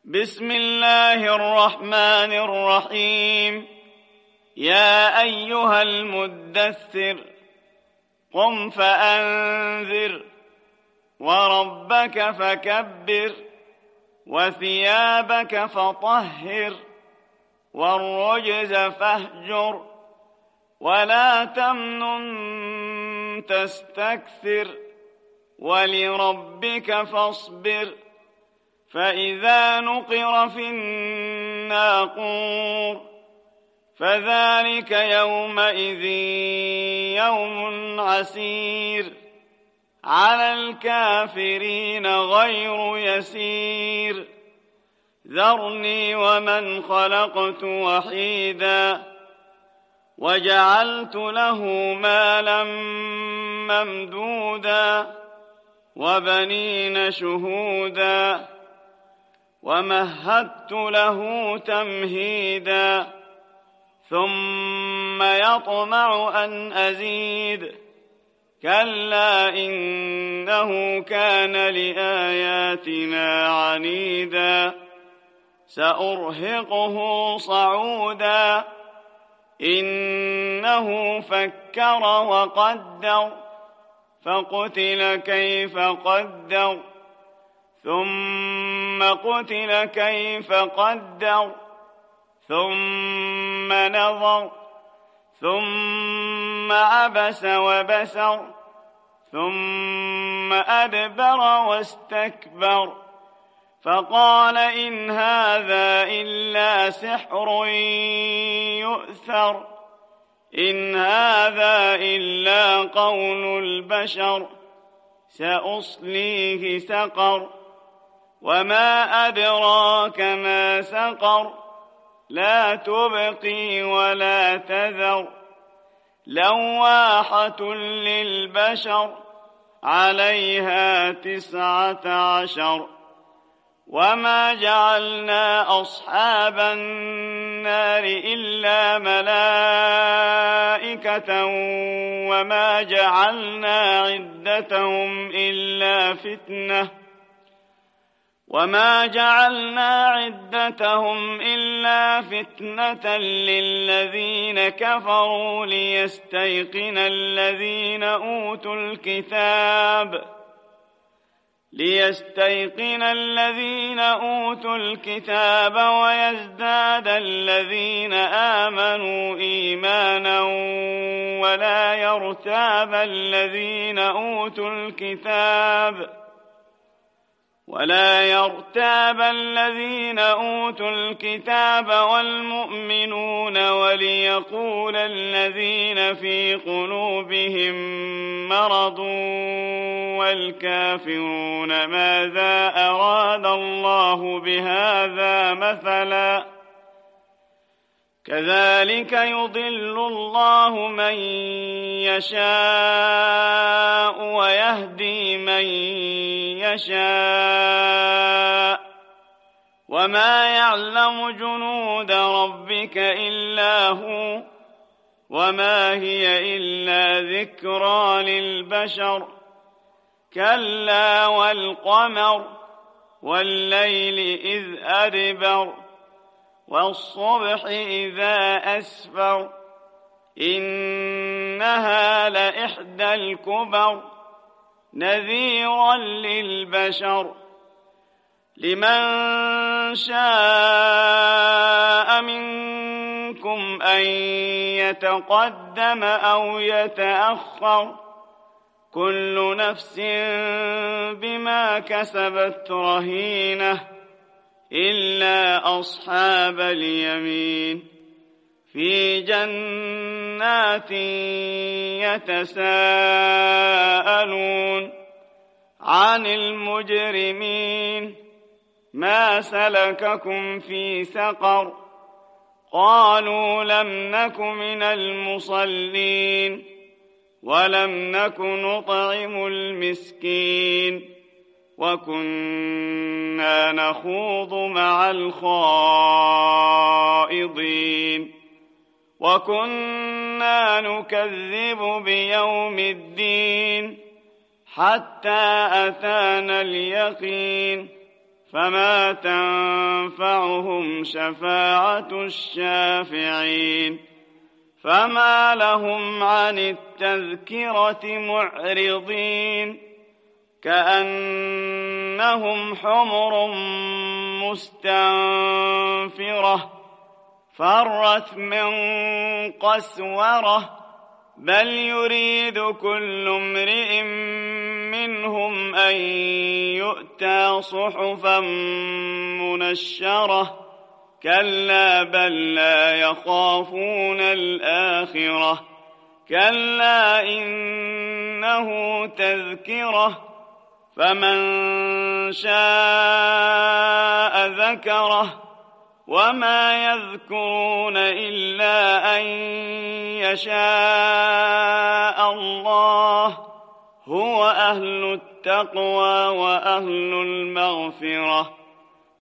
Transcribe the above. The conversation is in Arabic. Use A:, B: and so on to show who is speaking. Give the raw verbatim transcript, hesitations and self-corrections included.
A: بسم الله الرحمن الرحيم. يا أيها المدثر قم فأنذر وربك فكبر وثيابك فطهر والرجز فاهجر ولا تمنن تستكثر ولربك فاصبر فإذا نقر في الناقور فذلك يومئذ يوم عسير على الكافرين غير يسير ذرني ومن خلقت وحيدا وجعلت له مالا ممدودا وبنين شهودا ومهدت له تمهيدا ثم يطمع أن أزيد كلا إنه كان لآياتنا عنيدا سأرهقه صعودا إنه فكر وقدر فقتل كيف قدر ثم قتل كيف قدر ثم نظر ثم عبس وبسر ثم أدبر واستكبر فقال إن هذا إلا سحر يؤثر إن هذا إلا قول البشر سأصليه سقر وما أدراك ما سقر لا تبقي ولا تذر لواحة للبشر عليها تسعة عشر وما جعلنا أصحاب النار إلا ملائكة وما جعلنا عدتهم إلا فتنة وما جعلنا عدتهم إلا فتنة للذين كفروا ليستيقن الذين أوتوا الكتاب ليستيقن الذين أوتوا الكتاب ويزداد الذين آمنوا إيمانا ولا يرتاب الذين أوتوا الكتاب ولا يرتاب الذين أوتوا الكتاب والمؤمنون وليقول الذين في قلوبهم مرض والكافرون ماذا أراد الله بهذا مثلا كذلك يضل الله من يشاء ويهدي من يشاء وما يعلم جنود ربك إلا هو وما هي إلا ذكرى للبشر كلا والقمر والليل إذ أدبر والصبح إذا أسفر إنها لإحدى الكبر نذيرا للبشر لمن شاء منكم أن يتقدم أو يتأخر كل نفس بما كسبت رهينة إلا أصحاب اليمين في جنات يتساءلون عن المجرمين ما سلككم في سقر قالوا لم نك من المصلين ولم نك نطعم المسكين وكنا نخوض مع الخائضين وكنا نكذب بيوم الدين حتى أتانا اليقين فما تنفعهم شفاعة الشافعين فما لهم عن التذكرة معرضين كأنهم حمر مستنفرة فرت من قسورة بل يريد كل امرئ منهم أن يؤتى صحفا منشرة كلا بل لا يخافون الآخرة كلا إنه تذكرة فمن شاء ذكره وما يذكرون إلا أن يشاء الله هو أهل التقوى وأهل المغفرة